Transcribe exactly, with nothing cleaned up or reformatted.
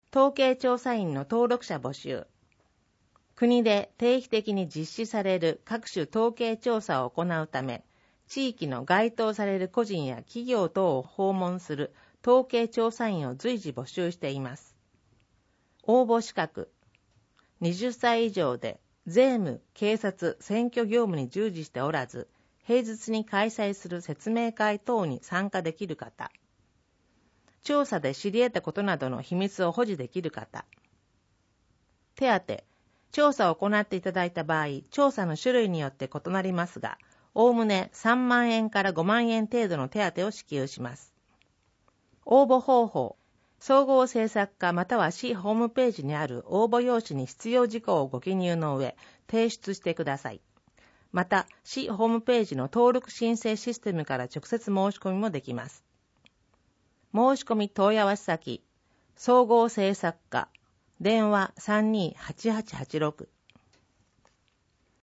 統計調査員の登録者募集。国で定期的に実施される各種統計調査を行うため、地域の該当される個人や企業等を訪問する統計調査員を随時募集しています。応募資格。はたち以上で税務、警察、選挙業務に従事しておらず、平日に開催する説明会等に参加できる方。調査で知り得たことなどの秘密を保持できる方。手当。調査を行っていただいた場合、調査の種類によって異なりますが、おおむねさんまんえんからごまんえん程度の手当を支給します。応募方法。総合政策課または市ホームページにある応募用紙に必要事項をご記入の上、提出してください。また、市ホームページの登録申請システムから直接申し込みもできます。申し込み問い合わせ先、総合政策課、電話さんにーはちはちはちろく。